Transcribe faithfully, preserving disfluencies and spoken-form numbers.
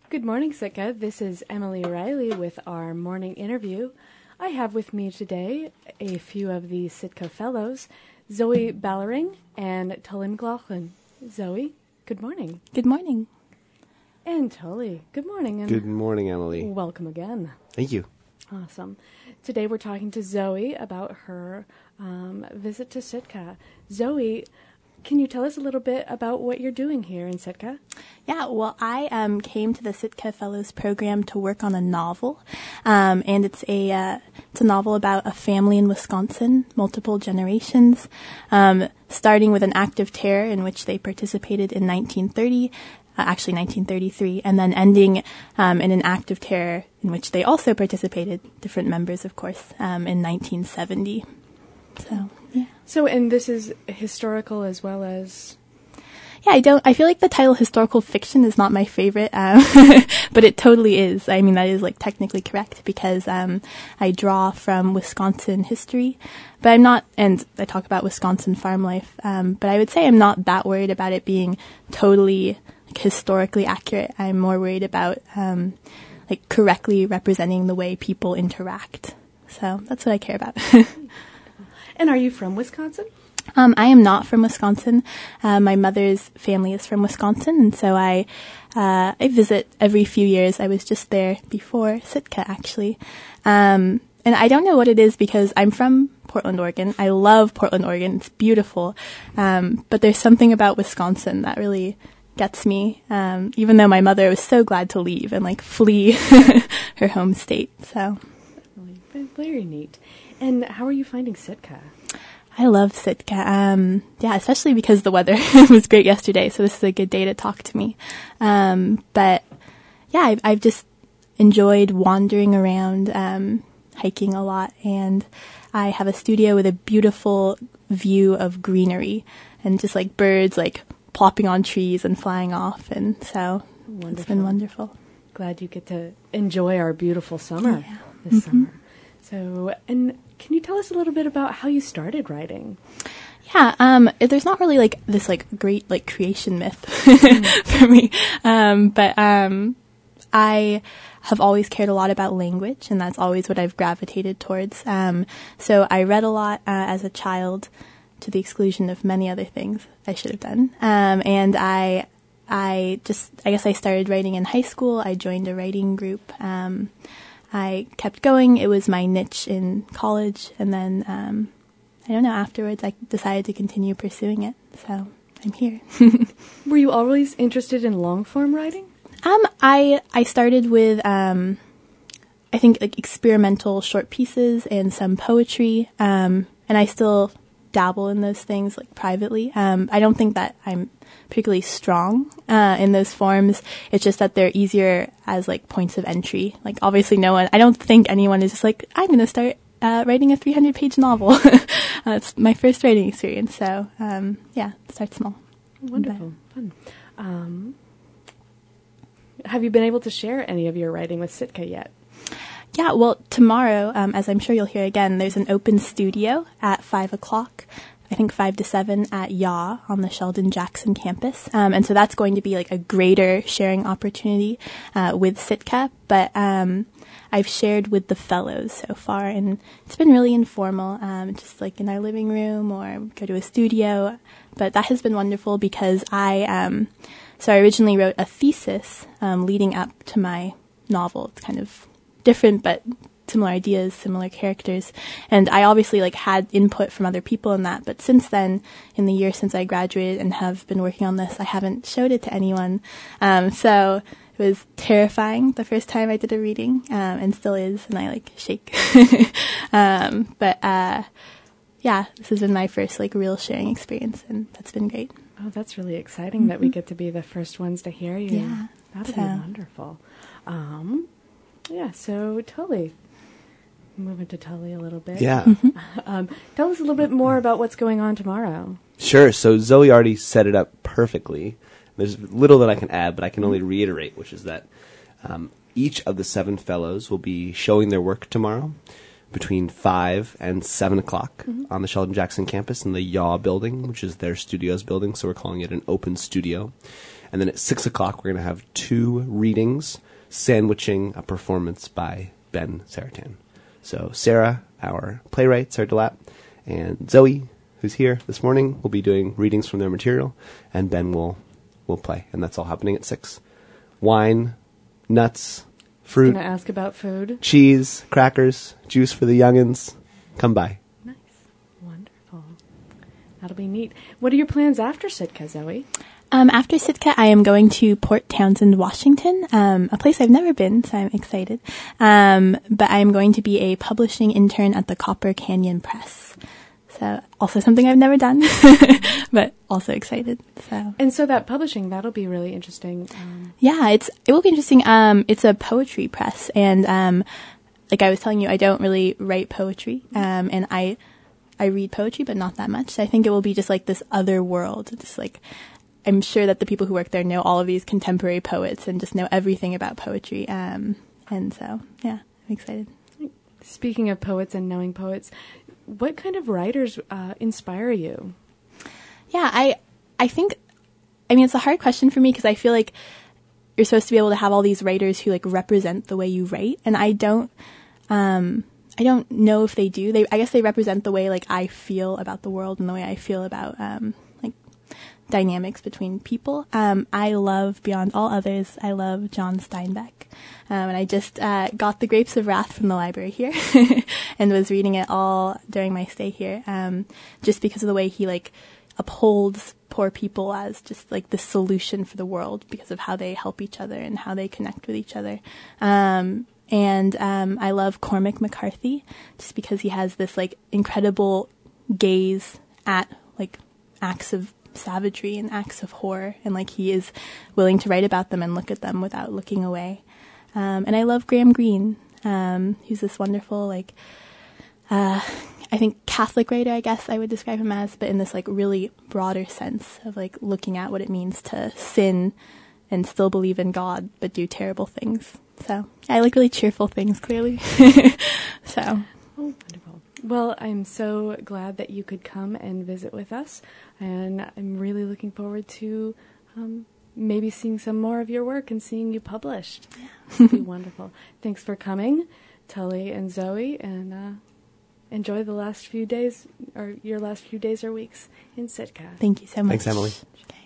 Good morning, Sitka. This is Emily Riley with our morning interview. I have with me today a few of the Sitka Fellows, Zoe Ballering and Tully McLaughlin. Zoe, good morning. Good morning. And Tully, good morning. And good morning, Emily. Welcome again. Thank you. Awesome. Today we're talking to Zoe about her um, visit to Sitka. Zoe, can you tell us a little bit about what you're doing here in Sitka? Yeah, well, I um, came to the Sitka Fellows program to work on a novel, um, and it's a uh, it's a novel about a family in Wisconsin, multiple generations, um, starting with an act of terror in which they participated in nineteen thirty, uh, actually nineteen thirty-three, and then ending um, in an act of terror in which they also participated, different members, of course, um, in nineteen seventy. So, yeah. So, and this is historical as well as... Yeah, I don't, I feel like the title historical fiction is not my favorite, um, but it totally is. I mean, that is like technically correct because, um, I draw from Wisconsin history, but I'm not, and I talk about Wisconsin farm life, um, but I would say I'm not that worried about it being totally like, historically accurate. I'm more worried about, um, like correctly representing the way people interact. So that's what I care about. And are you from Wisconsin? Um, I am not from Wisconsin. Uh, my mother's family is from Wisconsin, and so I uh, I visit every few years. I was just there before Sitka, actually. Um, and I don't know what it is because I'm from Portland, Oregon. I love Portland, Oregon. It's beautiful. Um, but there's something about Wisconsin that really gets me, um, even though my mother was so glad to leave and, like, flee her home state. So, very neat. And how are you finding Sitka? I love Sitka. Um, yeah, especially because the weather was great yesterday, so this is a good day to talk to me. Um, but yeah, I've, I've just enjoyed wandering around, um, hiking a lot, and I have a studio with a beautiful view of greenery and just like birds like plopping on trees and flying off, and so wonderful. It's been wonderful. Glad you get to enjoy our beautiful summer yeah. this mm-hmm. summer. So, and can you tell us a little bit about how you started writing? Yeah, um, there's not really like this like great like creation myth mm. for me, um, but um, I have always cared a lot about language, and that's always what I've gravitated towards. Um, so I read a lot uh, as a child, to the exclusion of many other things I should have done. Um, and I, I just, I guess I started writing in high school. I joined a writing group. Um, I kept going. It was my niche in college. And then, um, I don't know, afterwards I decided to continue pursuing it. So I'm here. Were you always interested in long form writing? Um, I, I started with, um, I think like experimental short pieces and some poetry. Um, and I still dabble in those things like privately. Um, I don't think that I'm particularly strong uh, in those forms. It's just that they're easier as like points of entry. Like obviously no one, I don't think anyone is just like, I'm going to start uh, writing a three hundred page novel. uh, it's my first writing experience. So um, yeah, start small. Wonderful. But, fun. Um, have you been able to share any of your writing with Sitka yet? Yeah, well, tomorrow, um, as I'm sure you'll hear again, there's an open studio at five o'clock, I think five to seven at Y A on the Sheldon Jackson campus. Um, and so that's going to be like a greater sharing opportunity uh, with Sitka. But um, I've shared with the fellows so far, and it's been really informal, um, just like in our living room or go to a studio. But that has been wonderful because I, um, so I originally wrote a thesis um, leading up to my novel. It's kind of different, but similar ideas, similar characters. And I obviously like had input from other people in that. But since then, in the year since I graduated and have been working on this, I haven't showed it to anyone. Um, so it was terrifying the first time I did a reading, um, and still is. And I like shake. um, but, uh, yeah, this has been my first like real sharing experience, and that's been great. Oh, that's really exciting mm-hmm. that we get to be the first ones to hear you. Yeah. That'd so. be wonderful. Um, Yeah, so Tully, moving to Tully a little bit. Yeah. um, tell us a little bit more about what's going on tomorrow. Sure. So Zoe already set it up perfectly. There's little that I can add, but I can only reiterate, which is that um, each of the seven fellows will be showing their work tomorrow between five and seven o'clock mm-hmm. on the Sheldon Jackson campus in the Y A building, which is their studios building. So we're calling it an open studio. And then at six o'clock, we're going to have two readings sandwiching a performance by Ben Saratan. So Sarah, our playwright, Sarah DeLapp, and Zoe, who's here this morning, will be doing readings from their material, and Ben will will play. And that's all happening at six. Wine, nuts, fruit, Going to ask about food. cheese, crackers, juice for the youngins. Come by. Nice. Wonderful. That'll be neat. What are your plans after Sitka, Zoe? Um, after Sitka, I am going to Port Townsend, Washington, um, a place I've never been, so I'm excited. Um, but I am going to be a publishing intern at the Copper Canyon Press. So also something I've never done, but also excited. So And so that publishing, that'll be really interesting. Um, yeah, it's it will be interesting. Um, it's a poetry press, and um, like I was telling you, I don't really write poetry, um, and I I read poetry, but not that much. So I think it will be just like this other world, just like. I'm sure that the people who work there know all of these contemporary poets and just know everything about poetry. Um, and so, yeah, I'm excited. Speaking of poets and knowing poets, what kind of writers uh, inspire you? Yeah, I, I think, I mean, it's a hard question for me because I feel like you're supposed to be able to have all these writers who like represent the way you write. And I don't, um, I don't know if they do. They, I guess they represent the way like I feel about the world and the way I feel about, um, dynamics between people. Um, I love, beyond all others, I love John Steinbeck. Um, and I just uh, got The Grapes of Wrath from the library here and was reading it all during my stay here, um, just because of the way he, like, upholds poor people as just, like, the solution for the world because of how they help each other and how they connect with each other. Um, and um, I love Cormac McCarthy just because he has this, like, incredible gaze at, like, acts of savagery and acts of horror, and like he is willing to write about them and look at them without looking away. Um, and I love Graham Greene, um, who's this wonderful, like, uh, I think Catholic writer, I guess I would describe him as, but in this like really broader sense of like looking at what it means to sin and still believe in God, but do terrible things. So I like really cheerful things, clearly. So. Oh, wonderful. Well, I'm so glad that you could come and visit with us, and I'm really looking forward to um, maybe seeing some more of your work and seeing you published. Yeah. It'll be wonderful. Thanks for coming, Tully and Zoe, and uh, enjoy the last few days, or your last few days or weeks in Sitka. Thank you so much. Thanks, Emily. Okay.